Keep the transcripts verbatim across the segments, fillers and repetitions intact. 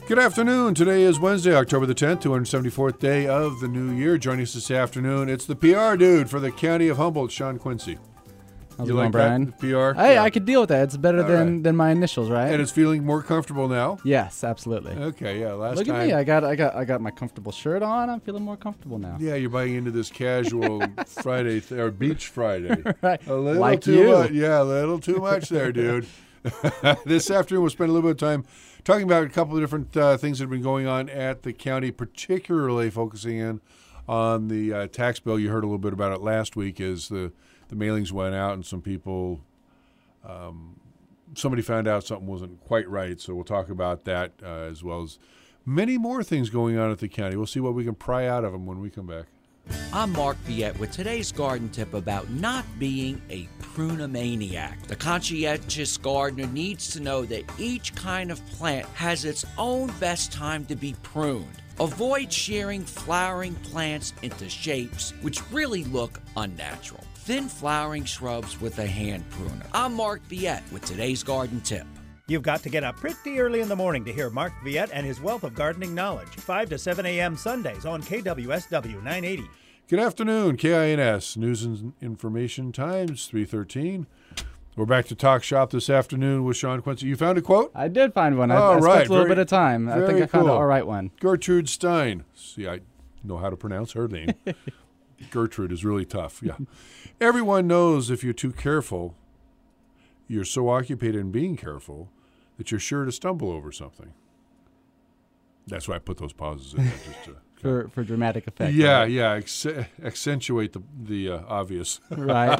Good afternoon. Today is Wednesday, October the tenth, two hundred seventy-fourth day of the new year. Joining us this afternoon, it's the P R dude for the County of Humboldt, Sean Quincy. How's you it like going, Brian? that, P R? Hey, yeah. I could deal with that. It's better All than, right. than my initials, right? And it's feeling more comfortable now? Yes, absolutely. Okay, yeah. Last Look time. at me. I got I got I got my comfortable shirt on. I'm feeling more comfortable now. Yeah, you're buying into this casual Friday th- or Beach Friday. Right. A little Like too you. much. Yeah, a little too much there, dude. This afternoon, we'll spend a little bit of time talking about a couple of different uh, things that have been going on at the county, particularly focusing in on the uh, tax bill. You heard a little bit about it last week as the, the mailings went out and some people, um, somebody found out something wasn't quite right. So we'll talk about that uh, as well as many more things going on at the county. We'll see what we can pry out of them when we come back. I'm Mark Viette with today's garden tip about not being a prunamaniac. The conscientious gardener needs to know that each kind of plant has its own best time to be pruned. Avoid shearing flowering plants into shapes which really look unnatural. Thin flowering shrubs with a hand pruner. I'm Mark Viette with today's garden tip. You've got to get up pretty early in the morning to hear Mark Viette and his wealth of gardening knowledge. five to seven a.m. Sundays on K W S W nine eighty. Good afternoon, K I N S News and Information Times, three thirteen. We're back to Talk Shop this afternoon with Sean Quincy. You found a quote? I did find one. I, Oh, I right. spent a little Very- bit of time. I think very I found cool. an all right one. Gertrude Stein. See, I know how to pronounce her name. Gertrude is really tough, yeah. Everyone knows if you're too careful, you're so occupied in being careful that you're sure to stumble over something. That's why I put those pauses in there. Just to, For for dramatic effect. yeah, right? yeah, ex- accentuate the, the uh, obvious. Right.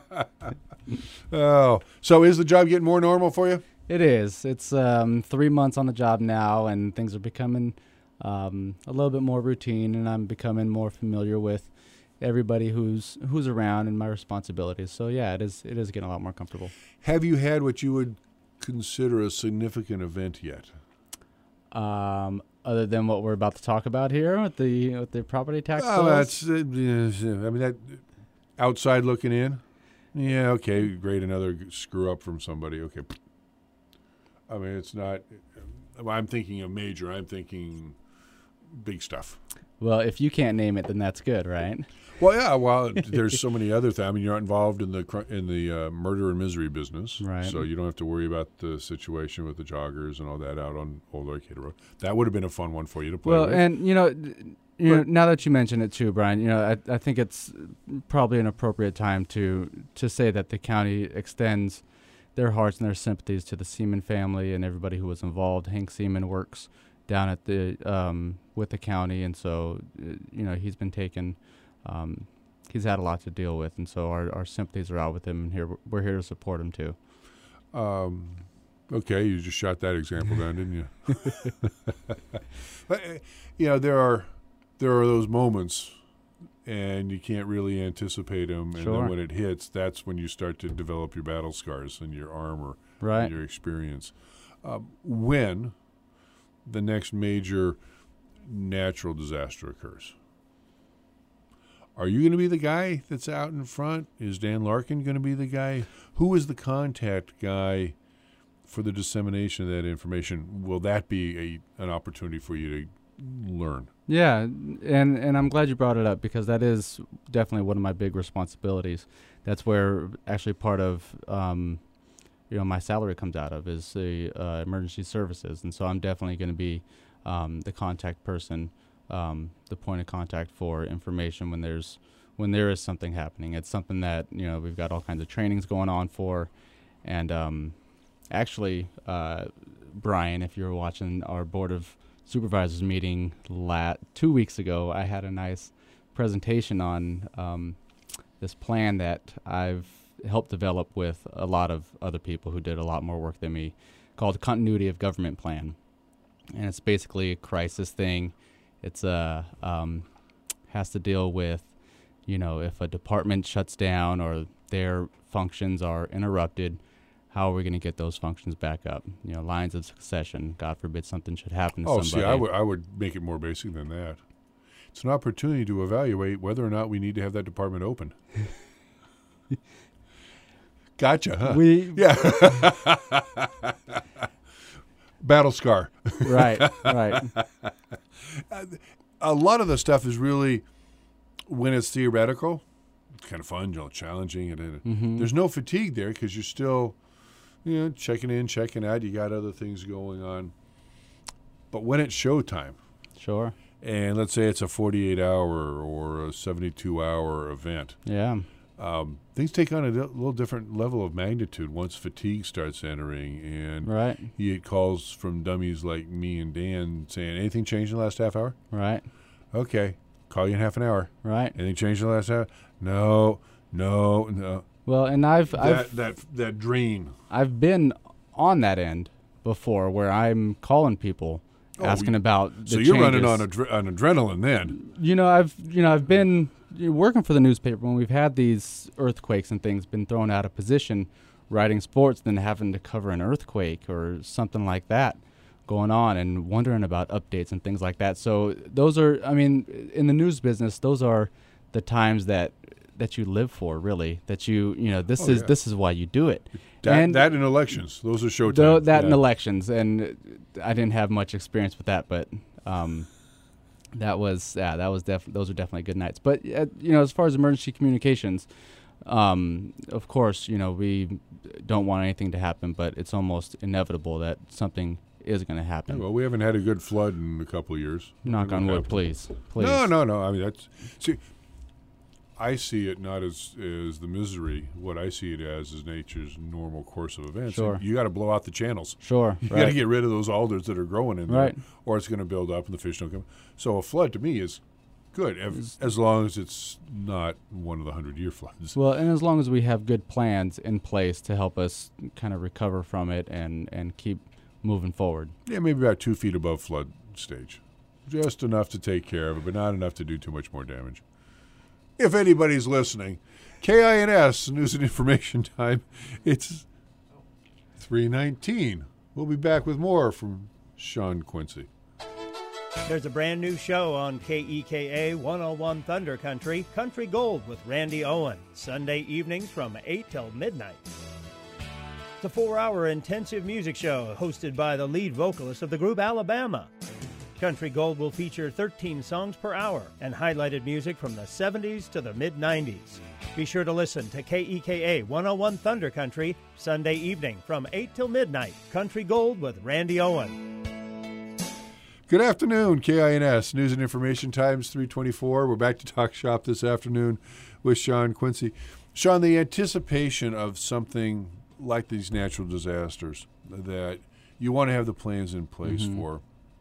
Oh, so is the job getting more normal for you? It is. It's um, three months on the job now, and things are becoming um, a little bit more routine, and I'm becoming more familiar with everybody who's who's around and my responsibilities. So yeah, it is it is getting a lot more comfortable. Have you had what you would consider a significant event yet? Um, other than what we're about to talk about here with the with the property tax Oh, bills. that's. Uh, yes, I mean, that outside looking in. Yeah, okay, great. Another g- screw up from somebody. Okay. I mean, it's not. I'm thinking of major. I'm thinking big stuff. Well, if you can't name it, then that's good, right? Well, yeah. Well, there's so many other things. I mean, you're not involved in the cr- in the uh, murder and misery business, Right. So you don't have to worry about the situation with the joggers and all that out on Old Arcata Road. That would have been a fun one for you to play Well, with. and you know, d- you know, But- now that you mention it too, Brian, you know, I, I think it's probably an appropriate time to to say that the county extends their hearts and their sympathies to the Seaman family and everybody who was involved. Hank Seaman works down at the um, with the county, and so uh, you know he's been taken. Um, he's had a lot to deal with, and so our, our sympathies are out with him, and here we're here to support him too. Um, okay, you just shot that example down, didn't you? But, uh, you know, there are there are those moments, and you can't really anticipate them. And Sure. then when it hits, that's when you start to develop your battle scars and your armor Right. and your experience. Um, when the next major natural disaster occurs. Are you going to be the guy that's out in front? Is Dan Larkin going to be the guy? Who is the contact guy for the dissemination of that information? Will that be a an opportunity for you to learn? Yeah, and and I'm glad you brought it up because that is definitely one of my big responsibilities. That's where actually part of um, you know my salary comes out of is the uh, emergency services, and so I'm definitely going to be um, the contact person, um, the point of contact for information when there's when there is something happening. It's something that you know we've got all kinds of trainings going on for, and um, actually, uh, Brian, if you're watching our board of supervisors meeting lat two weeks ago, I had a nice presentation on um, this plan that I've helped develop with a lot of other people who did a lot more work than me, called Continuity of Government Plan, and it's basically a crisis thing. It's a um, has to deal with, you know, if a department shuts down or their functions are interrupted. How are we going to get those functions back up? You know, lines of succession. God forbid something should happen to Oh, somebody. see, I would I would make it more basic than that. It's an opportunity to evaluate whether or not we need to have that department open. Gotcha, huh? We Yeah. battle scar. Right, right. A lot of the stuff is really, when it's theoretical, it's kind of fun, you know, challenging. And Mm-hmm. there's no fatigue there because you're still, you know, checking in, checking out. You got other things going on. But when it's showtime, Sure. and let's say it's a forty-eight hour or a seventy-two hour event, Yeah. um, things take on a di- little different level of magnitude once fatigue starts entering. And Right. you get calls from dummies like me and Dan saying, anything changed in the last half hour? Right. Okay, call you in half an hour. Right. Anything changed in the last hour? No, no, no. Well, and I've That I've that that drain. I've been on that end before, where I'm calling people, Oh, asking you- about. The So you're running on changes. adre- on adrenaline then. You know, I've you know I've been you know, working for the newspaper when we've had these earthquakes and things, been thrown out of position, writing sports, then having to cover an earthquake or something like that going on, and wondering about updates and things like that. So those are, I mean, in the news business, those are the times that that you live for, really. That you you know this Oh, is yeah. this is why you do it. That and that in elections, those are showtime. Though that in Yeah. elections, and I didn't have much experience with that, but um, that was yeah, that was def- those are definitely good nights. But uh, you know, as far as emergency communications, um, of course, you know, we don't want anything to happen, but it's almost inevitable that something is going to Yeah, happen. well, we haven't had a good flood in a couple of years. Knock It on won't wood, happen. please, please. No, no, no. I mean, that's see. I see it not as as the misery. What I see it as is nature's normal course of events. Sure. You got to blow out the channels. Sure, You got to right. get rid of those alders that are growing in there, Right. or it's going to build up and the fish don't come. So a flood to me is good, as, as long as it's not one of the hundred-year floods. Well, and as long as we have good plans in place to help us kind of recover from it and and keep moving forward. Yeah, maybe about two feet above flood stage, just enough to take care of it, but not enough to do too much more damage. If anybody's listening, K I N S News and Information Time. It's three nineteen. We'll be back with more from Sean Quincy. There's a brand new show on K E K A one oh one Thunder Country, Country Gold with Randy Owen, Sunday evenings from eight till midnight. It's a four-hour intensive music show hosted by the lead vocalist of the group Alabama. Country Gold will feature thirteen songs per hour and highlighted music from the seventies to the mid-nineties. Be sure to listen to K E K A one oh one Thunder Country, Sunday evening from eight till midnight. Country Gold with Randy Owen. Good afternoon, K I N S News and Information Times three twenty-four. We're back to Talk Shop this afternoon with Sean Quincy. Sean, the anticipation of something like these natural disasters that you want to have the plans in place Mm-hmm. for,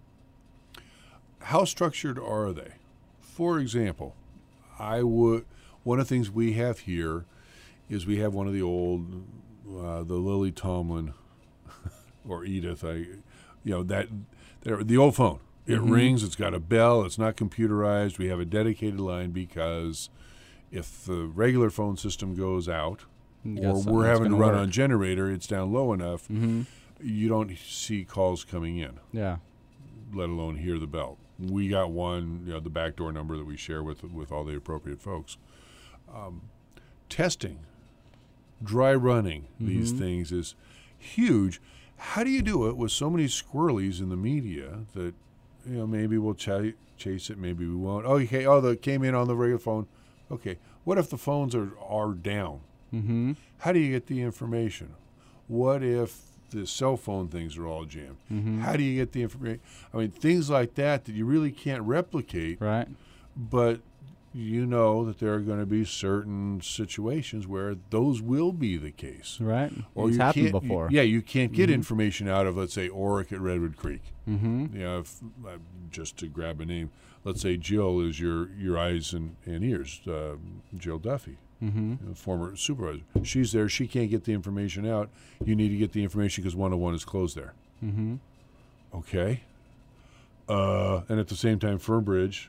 how structured are they? For example, I would one of the things we have here is we have one of the old, uh, the Lily Tomlin or Edith, I, you know that. The old phone. It Mm-hmm. rings. It's got a bell. It's not computerized. We have a dedicated line because if the regular phone system goes out, You got or something we're that's having to gonna run work. on generator, it's down low enough, Mm-hmm. you don't see calls coming in, Yeah. let alone hear the bell. We got one, you know, the backdoor number that we share with with all the appropriate folks. Um, testing, dry running these Mhm. things is huge. How do you do it with so many squirrelies in the media that, you know, maybe we'll ch- chase it, maybe we won't. Oh, okay. Oh, that came in on the regular phone. Okay. What if the phones are, are down? Mm-hmm. How do you get the information? What if the cell phone things are all jammed? Mm-hmm. How do you get the information? I mean, things like that that you really can't replicate, Right. but you know that there are going to be certain situations where those will be the case. Right. Or It's you happened can't- before. Yeah, you can't get Mhm. information out of, let's say, Oric at Redwood Creek. Mm-hmm. You know, if, uh, just to grab a name, let's say Jill is your, your eyes and, and ears, uh, Jill Duffy, Mm-hmm. you know, former supervisor. She's there. She can't get the information out. You need to get the information because one oh one is closed there. Mm-hmm. Okay. Uh, and at the same time, Fernbridge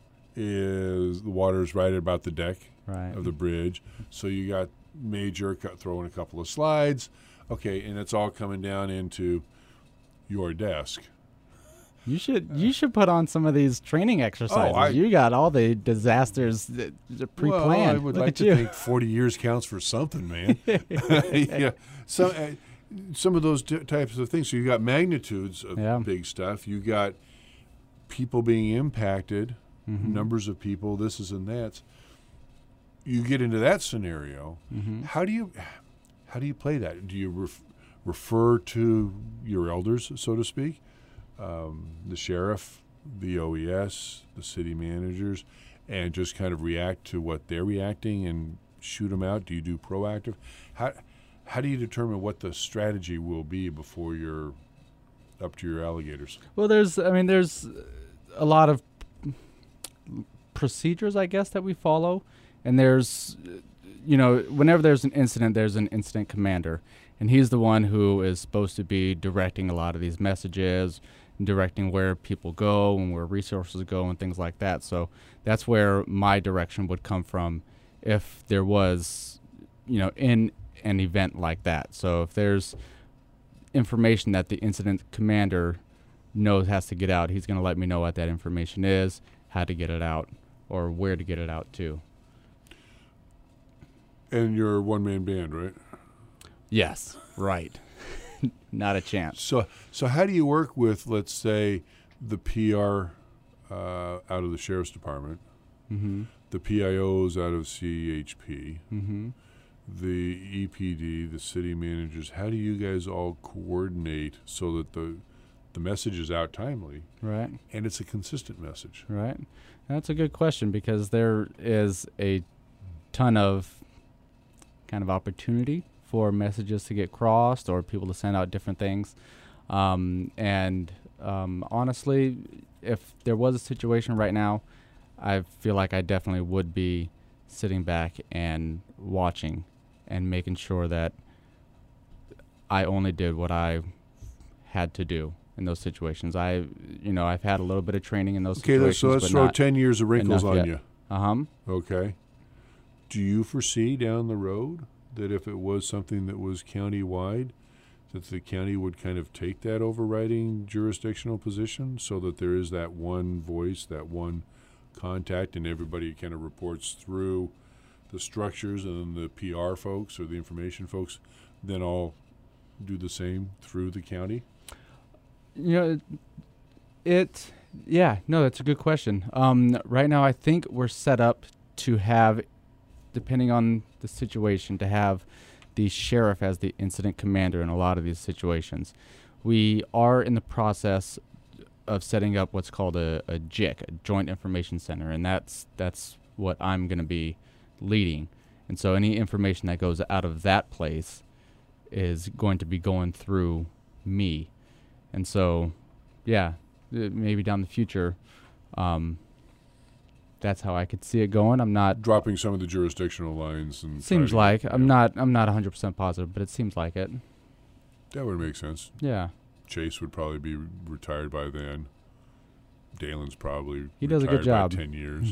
is the water is right about the deck Right. of the bridge. So you got Major cut, throwing a couple of slides. Okay, and it's all coming down into your desk. You should you should put on some of these training exercises. I- you got all the disasters that- that pre-planned. Well, I would Look like at to you. think forty years counts for something, man. yeah. So, uh, some of those t- types of things. So you got magnitudes of Yeah. big stuff. You got people being impacted, Mhm. numbers of people, this is and that. You get into that scenario. Mhm. How do you how do you play that? Do you ref, refer to your elders, so to speak, um, the sheriff, the O E S, the city managers, and just kind of react to what they're reacting and shoot them out? Do you do proactive? How how do you determine what the strategy will be before you're up to your alligators? Well, there's, I mean, there's a lot of procedures, I guess, that we follow. And there's, you know, whenever there's an incident, there's an incident commander. And he's the one who is supposed to be directing a lot of these messages, directing where people go and where resources go and things like that. So that's where my direction would come from if there was, you know, in an event like that. So if there's information that the incident commander knows has to get out, he's going to let me know what that information is, how to get it out, or where to get it out to. And you're a one-man band, right? Yes, right. Not a chance. So so how do you work with, let's say, the P R uh, out of the Sheriff's Department, Mm-hmm. the P I Os out of C H P, Mm-hmm. the E P D, the city managers? How do you guys all coordinate so that the the message is out timely Right. and it's a consistent message? Right. That's a good question because there is a ton of kind of opportunity for messages to get crossed or people to send out different things. Um, and um, honestly, if there was a situation right now, I feel like I definitely would be sitting back and watching and making sure that I only did what I had to do in those situations. I, you know, I've had a little bit of training in those Okay, situations. let's, so let's but throw not ten years of wrinkles enough on yet. you. Uh-huh. Okay. Do you foresee down the road that if it was something that was county-wide, that the county would kind of take that overriding jurisdictional position so that there is that one voice, that one contact, and everybody kind of reports through the structures, and then the P R folks or the information folks then all do the same through the county? You know, it, it yeah, no, that's a good question. Um, right now, I think we're set up to have, depending on the situation, to have the sheriff as the incident commander in a lot of these situations. We are in the process of setting up what's called a, a J I C, a Joint Information Center, and that's that's what I'm going to be leading. And so any information that goes out of that place is going to be going through me. And so, yeah, uh, maybe down the future, um, that's how I could see it going. I'm not Dropping some of the jurisdictional lines and seems trying to like get- I'm yeah. not I'm not one hundred percent positive, but it seems like it. That would make sense. Yeah. Chase would probably be retired by then. Dalen's probably He does a good retired job. by ten years,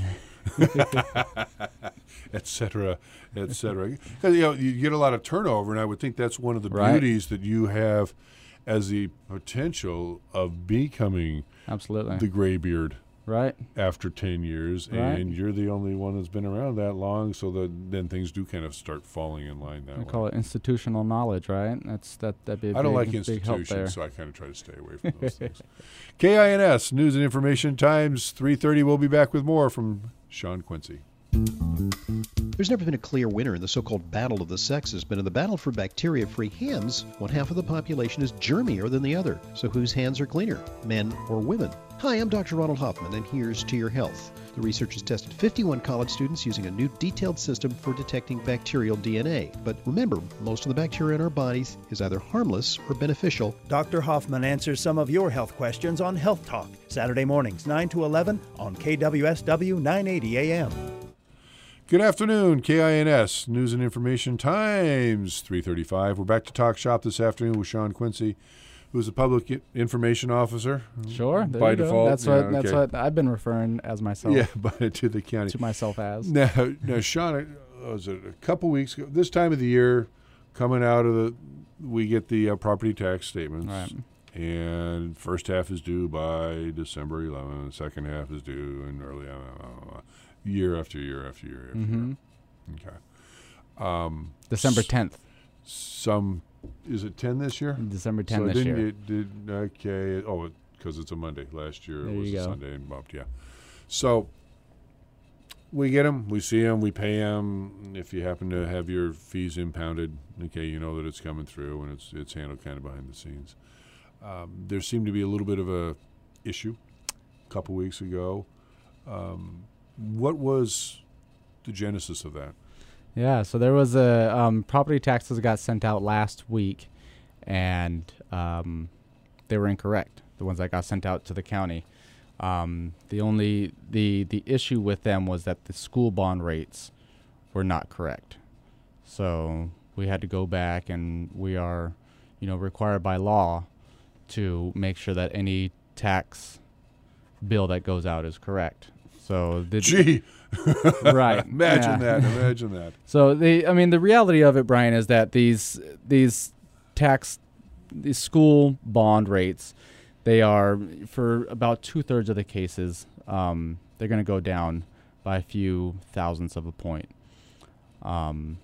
et cetera, et cetera. 'Cause, you know, you get a lot of turnover, and I would think that's one of the Right. beauties that you have as the potential of becoming Absolutely. the graybeard Right. after ten years, Right. and you're the only one that's been around that long, so that then things do kind of start falling in line that We way. call it institutional knowledge, right? That's that that'd be a I don't big, like big help there. institutions, so I kind of try to stay away from those things. K I N S, News and Information Times, three thirty. We'll be back with more from Sean Quincy. There's never been a clear winner in the so-called battle of the sexes, but in the battle for bacteria-free hands, one half of the population is germier than the other. So whose hands are cleaner, men or women? Hi, I'm Doctor Ronald Hoffman, and here's To Your Health. The researchers tested fifty-one college students using a new detailed system for detecting bacterial D N A. But remember, most of the bacteria in our bodies is either harmless or beneficial. Doctor Hoffman answers some of your health questions on Health Talk, Saturday mornings, nine to eleven on K W S W nine eighty A M. Good afternoon, K I N S, News and Information Times, three thirty-five. We're back to Talk Shop this afternoon with Sean Quincy, who's a public I- information officer. Sure. There By you go. default, That's yeah, what that's okay. what I've been referring as myself Yeah, but to the county. to myself as. Now, now, Sean, uh, was it a couple weeks ago? This time of the year, coming out of the, we get the uh, property tax statements, Right. and first half is due by December eleventh. Second half is due in early, uh, year after year after year after Mm-hmm. year. Okay. Um, December s- tenth. Some is it ten this year? December tenth so this didn't year. It did okay. Oh, because it's a Monday. Last year There it was you a go. Sunday and bumped. Yeah. So we get them, we see them, we pay them. If you happen to have your fees impounded, okay, you know that it's coming through and it's it's handled kind of behind the scenes. Um, there seemed to be a little bit of a issue a couple weeks ago. Um, what was the genesis of that? Yeah, so there was a um, property taxes got sent out last week, and um, they were incorrect. The ones that got sent out to the county. Um, the only the the issue with them was that the school bond rates were not correct. So we had to go back, and we are, you know, required by law to make sure that any tax bill that goes out is correct. So the Gee, right, imagine yeah. that. Imagine that. So the I mean the reality of it, Brian, is that these these tax these school bond rates, they are, for about two thirds of the cases, um, they're going to go down by a few thousandths of a point. Um,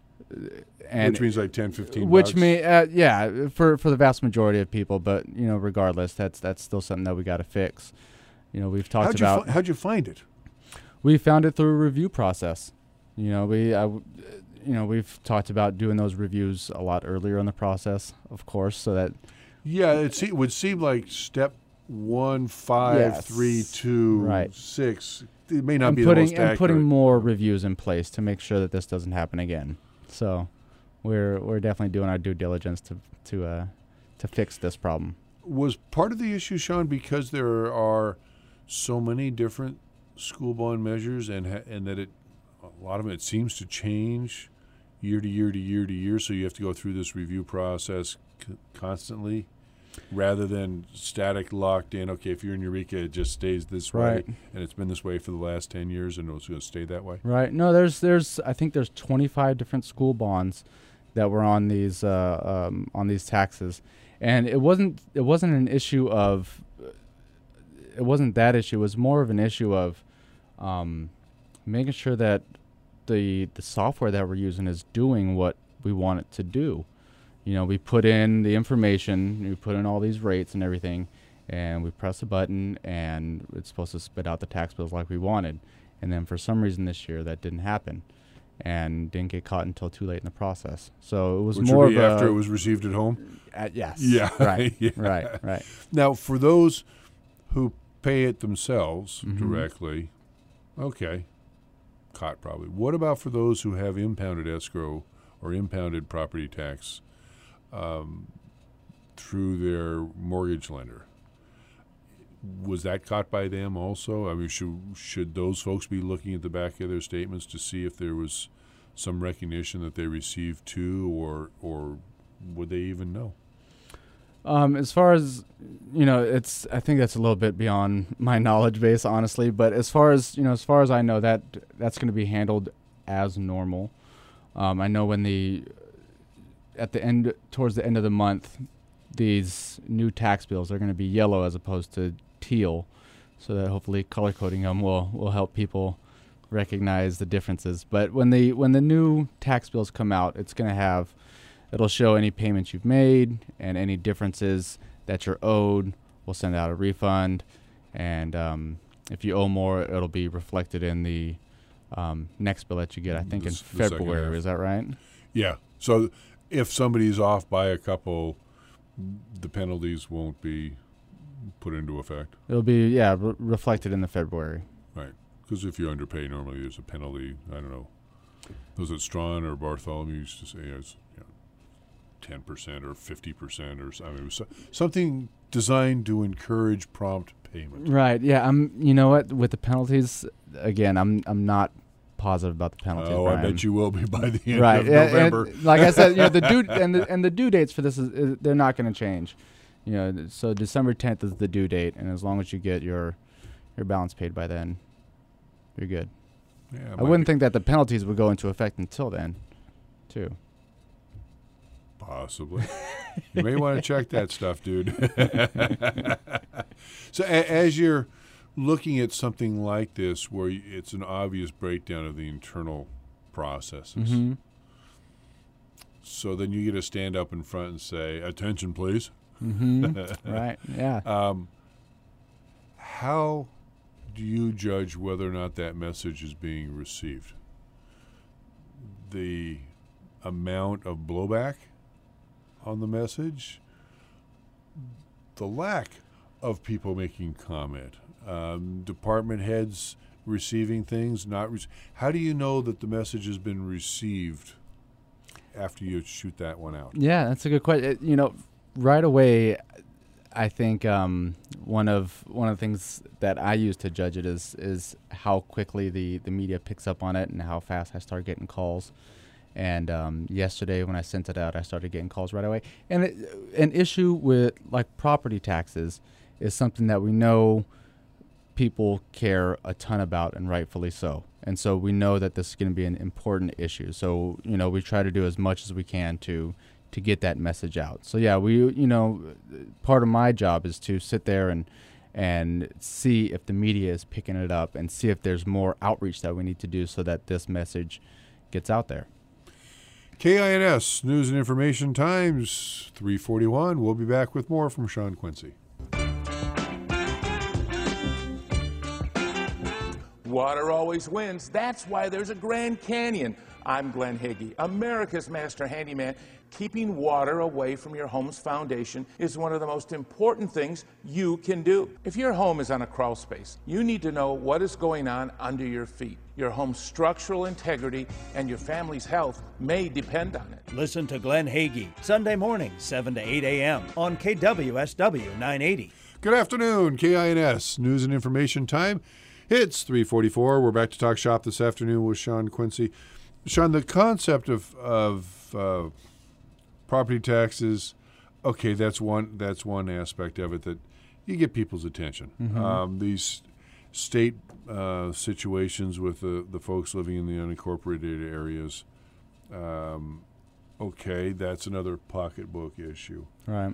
and which means like ten, fifteen which bucks. may uh, yeah for for the vast majority of people, but you know regardless, that's that's still something that we got to fix. You know we've talked how'd about. You fi- how'd you find it? We found it through a review process. You know, we, I, you know, we've talked about doing those reviews a lot earlier in the process, of course, so that. Yeah, it, se- it would seem like step one, five, Yes. three, two, Right. six. It may not and be putting the most and accurate. putting more reviews in place to make sure that this doesn't happen again. So, we're we're definitely doing our due diligence to to uh, to fix this problem. Was part of the issue, Sean, because there are so many different school bond measures, and ha- and that it a lot of it seems to change year to year to year to year, so you have to go through this review process c- constantly, rather than static, locked in. Okay, if you're in Eureka, it just stays this Right. way, and it's been this way for the last ten years, and it's going to stay that way. Right. No, there's there's I think there's twenty-five different school bonds that were on these uh, um, on these taxes, and it wasn't it wasn't an issue of it wasn't that issue. It was more of an issue of um, making sure that the the software that we're using is doing what we want it to do. You know, we put in the information, we put in all these rates and everything, and we press a button, and it's supposed to spit out the tax bills like we wanted. And then for some reason this year that didn't happen, and didn't get caught until too late in the process. So it was Which more would be of after a, it was received at home. uh, yes, Yeah. right, Yeah. right, right. Now, for those who pay it themselves Mhm. directly, okay, caught probably. What about for those who have impounded escrow or impounded property tax um, through their mortgage lender? Was that caught by them also? I mean, should should those folks be looking at the back of their statements to see if there was some recognition that they received too, or or would they even know? Um, as far as, you know, it's, I think that's a little bit beyond my knowledge base, honestly, but as far as, you know, as far as I know, that that's going to be handled as normal. Um, I know when the, at the end, towards the end of the month, these new tax bills are going to be yellow as opposed to teal, so that hopefully color coding them will, will help people recognize the differences. But when the, when the new tax bills come out, it's going to have, it'll show any payments you've made and any differences that you're owed. We'll send out a refund, and um, if you owe more, it'll be reflected in the um, next bill that you get. I think The in s- the second February. half. Is that right? Yeah. So if somebody's off by a couple, the penalties won't be put into effect. It'll be yeah re- reflected in the February. Right. Because if you underpay, normally there's a penalty. I don't know. Was it Strawn or Bartholomew used to say it's you know, ten percent or fifty percent or so- I mean, it was so, something designed to encourage prompt payment. Right. Yeah. I'm. You know what? With the penalties, again, I'm I'm not positive about the penalties. Oh, I Brian. bet you will be by the end right. of and- and November. like I said, you know, the due and the and the due dates for this is, is they're not going to change. You know, th- so December tenth is the due date, and as long as you get your your balance paid by then, you're good. Yeah, it I might wouldn't be think that the penalties would go into effect until then, too. possibly. You may want to check that stuff, dude. So a- as you're looking at something like this, where y- it's an obvious breakdown of the internal processes, Mm-hmm. So then you get to stand up in front and say, "Attention, please." Mm-hmm. Right. Yeah. Um, how do you judge whether or not that message is being received? The amount of blowback on the message, the lack of people making comment, um, department heads receiving things, not re- how do you know that the message has been received after you shoot that one out? Yeah, that's a good question. You know, right away, I think um, one of one of the things that I use to judge it is is how quickly the, the media picks up on it and how fast I start getting calls. And um, yesterday when I sent it out, I started getting calls right away. And it, an issue with like property taxes is something that we know people care a ton about, and rightfully so. And so we know that this is going to be an important issue. So, you know, we try to do as much as we can to to get that message out. So, yeah, we, you know, part of my job is to sit there and and see if the media is picking it up and see if there's more outreach that we need to do so that this message gets out there. K I N S News and Information Times, three forty-one. We'll be back with more from Sean Quincy. Water always wins. That's why there's a Grand Canyon. I'm Glenn Higgy, America's master handyman. Keeping water away from your home's foundation is one of the most important things you can do. If your home is on a crawl space, you need to know what is going on under your feet. Your home's structural integrity and your family's health may depend on it. Listen to Glenn Hagee, Sunday mornings, seven to eight a.m. on K W S W nine eighty. Good afternoon, K I N S News and Information Time. It's three forty-four. We're back to Talk Shop this afternoon with Sean Quincy. Sean, the concept of of uh, property taxes, okay, that's one that's one aspect of it that you get people's attention. Mm-hmm. Um, these state uh, situations with the, the folks living in the unincorporated areas, um, okay, that's another pocketbook issue. Right.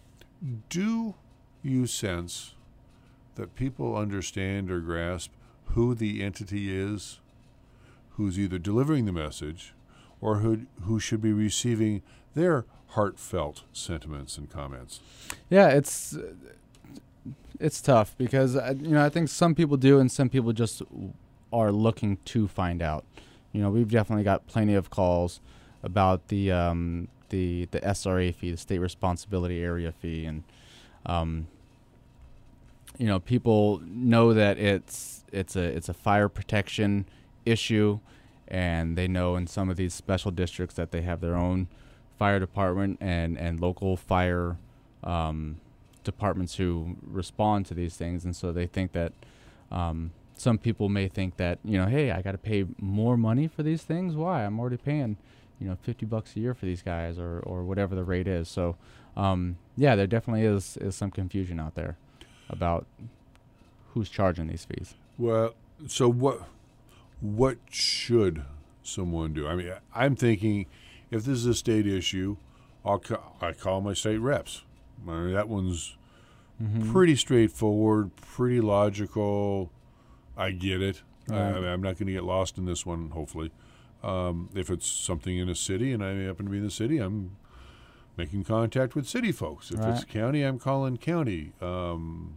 Do you sense that people understand or grasp who the entity is, who's either delivering the message or who who should be receiving their heartfelt sentiments and comments? Yeah, it's it's tough because uh, you know I think some people do and some people just are looking to find out. You know, we've definitely got plenty of calls about the um, the the S R A fee, the state responsibility area fee, and um, you know, people know that it's it's a it's a fire protection issue, and they know in some of these special districts that they have their own fire department and, and local fire um, departments who respond to these things, and so they think that um, some people may think that, you know, hey, I got to pay more money for these things. Why? I'm already paying, you know, fifty bucks a year for these guys, or, or whatever the rate is. So, um, yeah, there definitely is is some confusion out there about who's charging these fees. Well, so what what should someone do? I mean, I'm thinking if this is a state issue, I'll ca- I call my state reps. I mean, that one's mm-hmm. pretty straightforward, pretty logical. I get it. Right. I, I mean, I'm not going to get lost in this one, hopefully. Um, if it's something in a city and I happen to be in the city, I'm making contact with city folks. If right. it's county, I'm calling county. Um,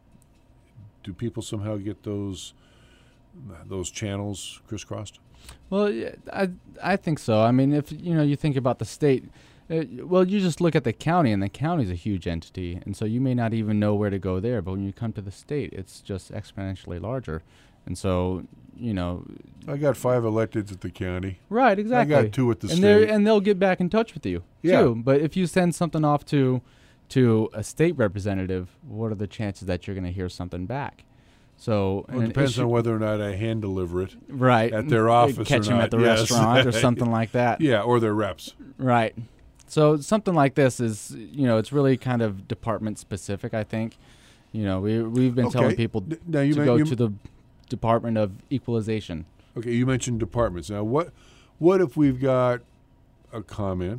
do people somehow get those those channels crisscrossed? Well, yeah, I I think so. I mean, if you know, you think about the state. Uh, well, you just look at the county, and the county is a huge entity, and so you may not even know where to go there. But when you come to the state, it's just exponentially larger, and so you know. I got five electeds at the county. Right, exactly. I got two at the and state, and they'll get back in touch with you yeah. too. But if you send something off to to a state representative, what are the chances that you're going to hear something back? So well, it depends on whether or not I hand deliver it right at their office catch or them not. at the yes. restaurant or something like that. Yeah, or their reps. Right. So something like this is, you know, it's really kind of department specific, I think. You know, we we've been okay. telling people now you to meant, go you to the Department of Equalization. Okay, you mentioned departments. Now, what what if we've got a comment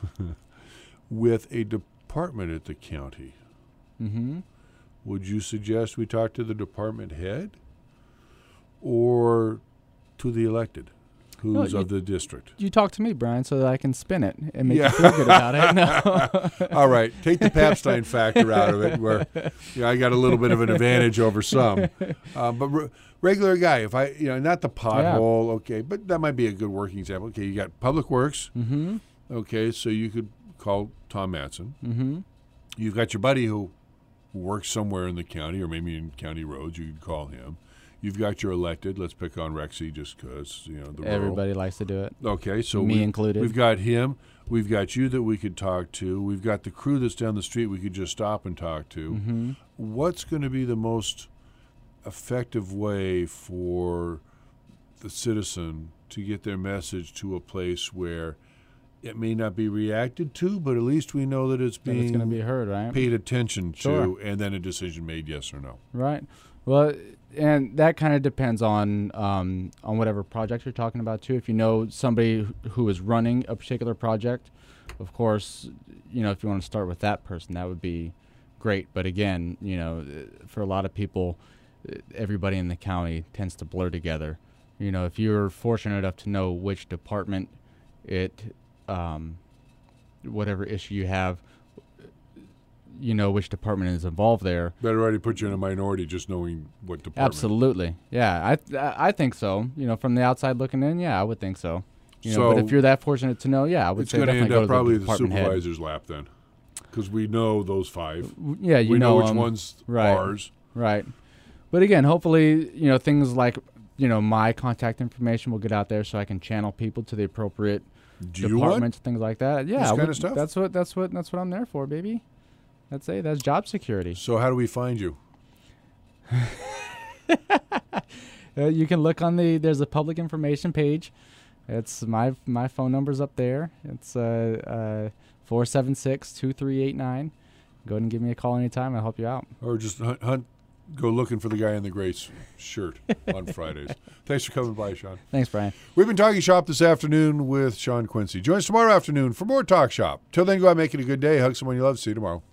with a department at the county? Mm-hmm. Would you suggest we talk to the department head or to the elected? who's No, you- of the district. You talk to me, Brian, so that I can spin it and make Yeah. you feel good about it. No. All right, take the Papstein factor out of it, where you know, I got a little bit of an advantage over some. Uh, but re- regular guy, if I, you know, not the pothole, okay, but that might be a good working example. Okay, you got Public Works. Mm-hmm. Okay, so you could call Tom Matson. Mm-hmm. You've got your buddy who, who works somewhere in the county or maybe in county roads. You could call him. You've got your elected. Let's pick on Rexy just because, you know, the rural. Everybody likes to do it. Okay, so Me we, included. We've got him. We've got you that we could talk to. We've got the crew that's down the street we could just stop and talk to. Mm-hmm. What's going to be the most effective way for the citizen to get their message to a place where it may not be reacted to, but at least we know that it's Then being it's going to be heard, right? paid attention Sure. to, and then a decision made, yes or no. Right. Well, and that kind of depends on um, on whatever project you're talking about too. If you know somebody who is running a particular project, of course, you know, if you want to start with that person, that would be great. But again, you know, for a lot of people, everybody in the county tends to blur together. You know, if you're fortunate enough to know which department it, um, whatever issue you have, you know which department is involved there. Better already put you in a minority just knowing what department. Absolutely, yeah. I th- I think so. You know, from the outside looking in, yeah, I would think so. You know, So but if you're that fortunate to know, yeah, I would It's say going to definitely end go up to probably the the department head. supervisor's lap then, because we know those five. W- Yeah, you we know, which um, one's right. ours. Right. But again, hopefully, you know, things like, you know, my contact information will get out there so I can channel people to the appropriate Do you departments, things like that. Yeah, This I kinda would- stuff? That's what that's what that's what I'm there for, baby. That's it. That's job security. So how do we find you? Uh, you can look on the there's a public information page. It's my my phone number's up there. It's uh uh four seven six, two three eight nine. Go ahead and give me a call anytime. I'll help you out. Or just hunt, hunt go looking for the guy in the gray s- shirt on Fridays. Thanks for coming by, Sean. Thanks, Brian. We've been talking shop this afternoon with Sean Quincy. Join us tomorrow afternoon for more Talk Shop. Till then, go out and make it a good day. Hug someone you love. See you tomorrow.